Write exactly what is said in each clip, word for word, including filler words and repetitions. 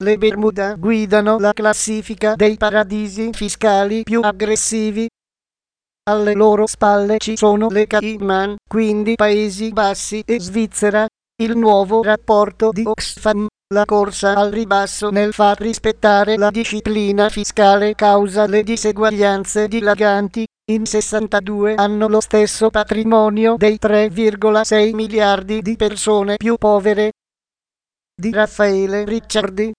Le Bermuda guidano la classifica dei paradisi fiscali più aggressivi. Alle loro spalle ci sono le Cayman, quindi Paesi Bassi e Svizzera. Il nuovo rapporto di Oxfam, la corsa al ribasso nel far rispettare la disciplina fiscale causa le diseguaglianze dilaganti. In sessantadue hanno lo stesso patrimonio dei tre virgola sei miliardi di persone più povere. Di Raffaele Ricciardi.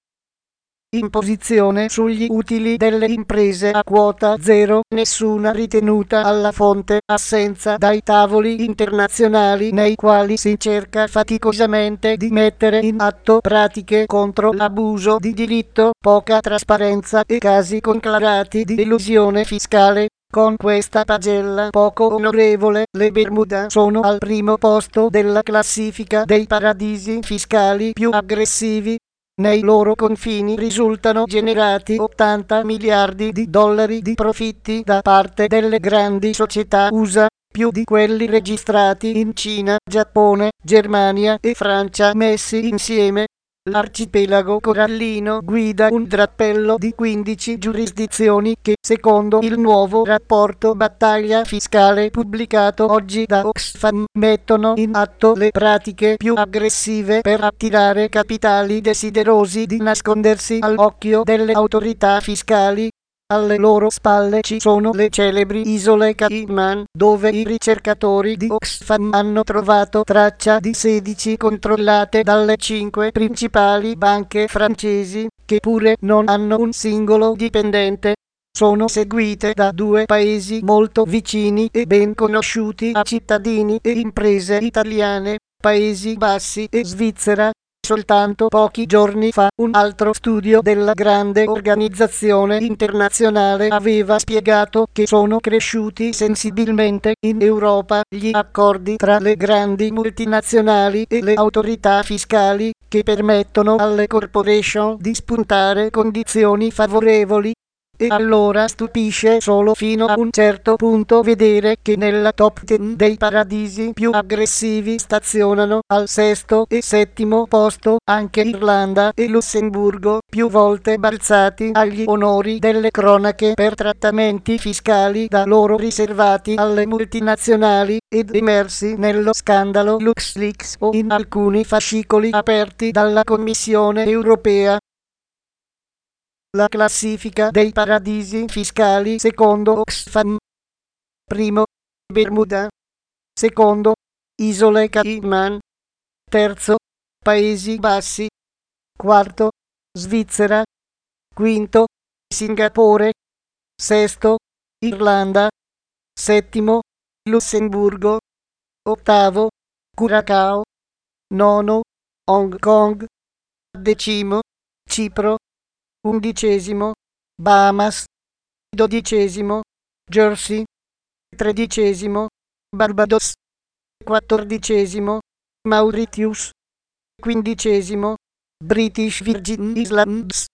Imposizione sugli utili delle imprese a quota zero, nessuna ritenuta alla fonte, assenza dai tavoli internazionali nei quali si cerca faticosamente di mettere in atto pratiche contro l'abuso di diritto, poca trasparenza e casi conclarati di elusione fiscale. Con questa pagella poco onorevole, le Bermuda sono al primo posto della classifica dei paradisi fiscali più aggressivi. Nei loro confini risultano generati ottanta miliardi di dollari di profitti da parte delle grandi società U S A, più di quelli registrati in Cina, Giappone, Germania e Francia messi insieme. L'arcipelago corallino guida un drappello di quindici giurisdizioni che, secondo il nuovo rapporto battaglia fiscale pubblicato oggi da Oxfam, mettono in atto le pratiche più aggressive per attirare capitali desiderosi di nascondersi all'occhio delle autorità fiscali. Alle loro spalle ci sono le celebri isole Cayman, dove i ricercatori di Oxfam hanno trovato traccia di sedici controllate dalle cinque principali banche francesi, che pure non hanno un singolo dipendente. Sono seguite da due paesi molto vicini e ben conosciuti a cittadini e imprese italiane, Paesi Bassi e Svizzera. Soltanto pochi giorni fa un altro studio della grande organizzazione internazionale aveva spiegato che sono cresciuti sensibilmente in Europa gli accordi tra le grandi multinazionali e le autorità fiscali, che permettono alle corporation di spuntare condizioni favorevoli. E allora stupisce solo fino a un certo punto vedere che nella top dieci dei paradisi più aggressivi stazionano al sesto e settimo posto anche Irlanda e Lussemburgo, più volte balzati agli onori delle cronache per trattamenti fiscali da loro riservati alle multinazionali ed emersi nello scandalo LuxLeaks o in alcuni fascicoli aperti dalla Commissione europea. La classifica dei paradisi fiscali secondo Oxfam. Primo, Bermuda. Secondo, Isole Cayman. Terzo, Paesi Bassi. Quarto, Svizzera. Quinto, Singapore. Sesto, Irlanda. Settimo, Lussemburgo. Ottavo, Curacao. Nono, Hong Kong. Decimo, Cipro. Undicesimo, Bahamas. Dodicesimo, Jersey. Tredicesimo, Barbados. Quattordicesimo, Mauritius. Quindicesimo, British Virgin Islands.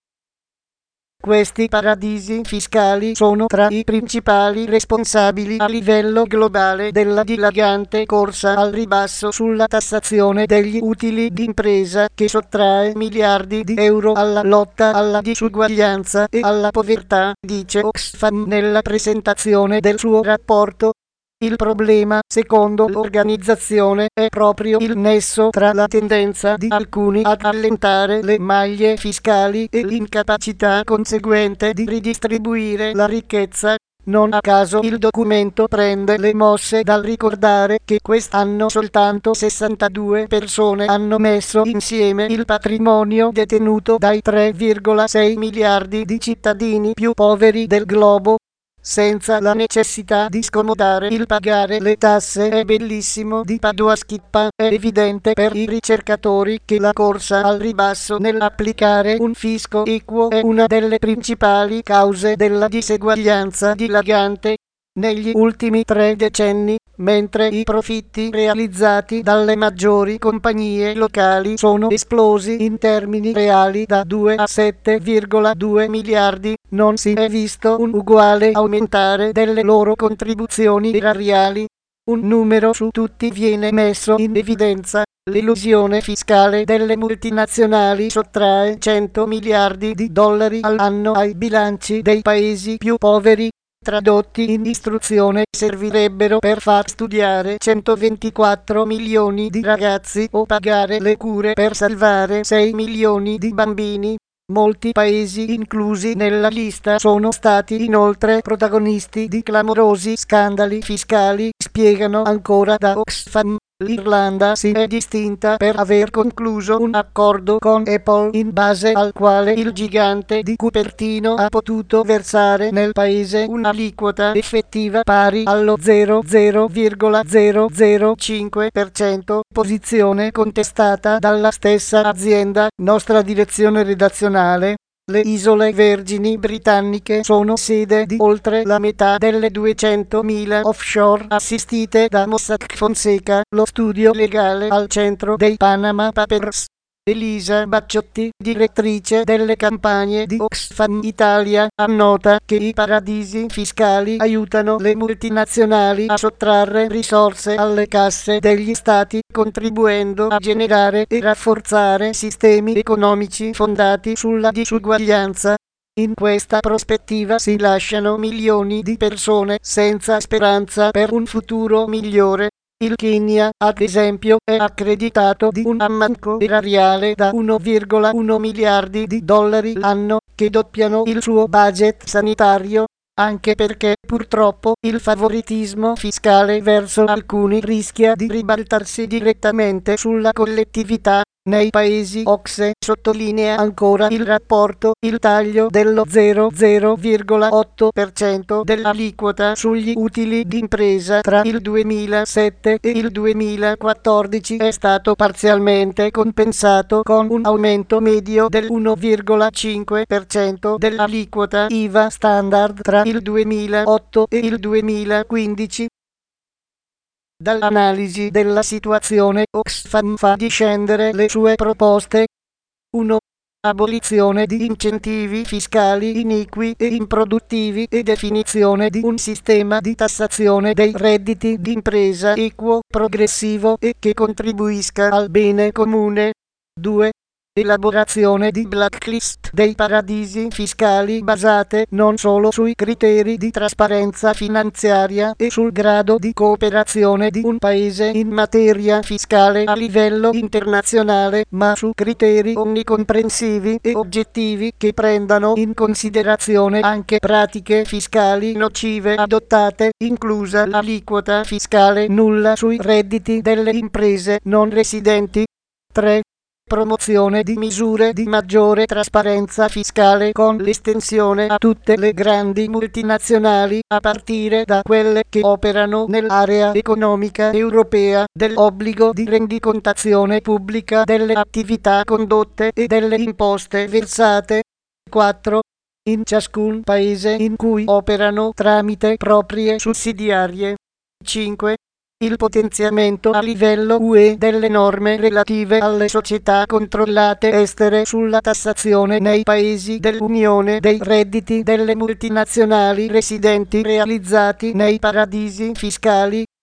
Questi paradisi fiscali sono tra i principali responsabili a livello globale della dilagante corsa al ribasso sulla tassazione degli utili d'impresa, che sottrae miliardi di euro alla lotta alla disuguaglianza e alla povertà, dice Oxfam nella presentazione del suo rapporto. Il problema, secondo l'organizzazione, è proprio il nesso tra la tendenza di alcuni ad allentare le maglie fiscali e l'incapacità conseguente di ridistribuire la ricchezza. Non a caso il documento prende le mosse dal ricordare che quest'anno soltanto sessantadue persone hanno messo insieme il patrimonio detenuto dai tre virgola sei miliardi di cittadini più poveri del globo, senza la necessità di scomodare il pagare le tasse. È bellissimo di Padua Schippa. È evidente per i ricercatori che la corsa al ribasso nell'applicare un fisco equo è una delle principali cause della diseguaglianza dilagante. Negli ultimi tre decenni, mentre i profitti realizzati dalle maggiori compagnie locali sono esplosi in termini reali da due a sette virgola due miliardi, non si è visto un uguale aumentare delle loro contribuzioni erariali. Un numero su tutti viene messo in evidenza. L'elusione fiscale delle multinazionali sottrae cento miliardi di dollari all'anno ai bilanci dei paesi più poveri. Tradotti in istruzione servirebbero per far studiare centoventiquattro milioni di ragazzi o pagare le cure per salvare sei milioni di bambini. Molti paesi inclusi nella lista sono stati inoltre protagonisti di clamorosi scandali fiscali, spiegano ancora da Oxfam. L'Irlanda si è distinta per aver concluso un accordo con Apple in base al quale il gigante di Cupertino ha potuto versare nel paese un'aliquota effettiva pari allo zero virgola zero zero cinque per cento, posizione contestata dalla stessa azienda. Nostra direzione redazionale. Le Isole Vergini Britanniche sono sede di oltre la metà delle duecentomila offshore assistite da Mossack Fonseca, lo studio legale al centro dei Panama Papers. Elisa Bacciotti, direttrice delle campagne di Oxfam Italia, annota che i paradisi fiscali aiutano le multinazionali a sottrarre risorse alle casse degli stati, contribuendo a generare e rafforzare sistemi economici fondati sulla disuguaglianza. In questa prospettiva si lasciano milioni di persone senza speranza per un futuro migliore. Il Kenya, ad esempio, è accreditato di un ammanco erariale da uno virgola uno miliardi di dollari l'anno, che doppiano il suo budget sanitario, anche perché purtroppo il favoritismo fiscale verso alcuni rischia di ribaltarsi direttamente sulla collettività. Nei paesi O C S E, sottolinea ancora il rapporto, il taglio dello zero virgola otto per cento dell'aliquota sugli utili d'impresa tra il duemilasette e il duemilaquattordici è stato parzialmente compensato con un aumento medio del uno virgola cinque per cento dell'aliquota I V A standard tra il duemilaotto e il duemilaquindici. Dall'analisi della situazione, Oxfam fa discendere le sue proposte. uno. Abolizione di incentivi fiscali iniqui e improduttivi e definizione di un sistema di tassazione dei redditi d'impresa equo, progressivo e che contribuisca al bene comune. due. Elaborazione di blacklist dei paradisi fiscali basate non solo sui criteri di trasparenza finanziaria e sul grado di cooperazione di un paese in materia fiscale a livello internazionale, ma su criteri onnicomprensivi e oggettivi che prendano in considerazione anche pratiche fiscali nocive adottate, inclusa l'aliquota fiscale nulla sui redditi delle imprese non residenti. tre. Promozione di misure di maggiore trasparenza fiscale con l'estensione a tutte le grandi multinazionali, a partire da quelle che operano nell'area economica europea, dell'obbligo di rendicontazione pubblica delle attività condotte e delle imposte versate. quattro. In ciascun paese in cui operano tramite proprie sussidiarie. cinque. Il potenziamento a livello U E delle norme relative alle società controllate estere sulla tassazione nei paesi dell'Unione dei redditi delle multinazionali residenti realizzati nei paradisi fiscali.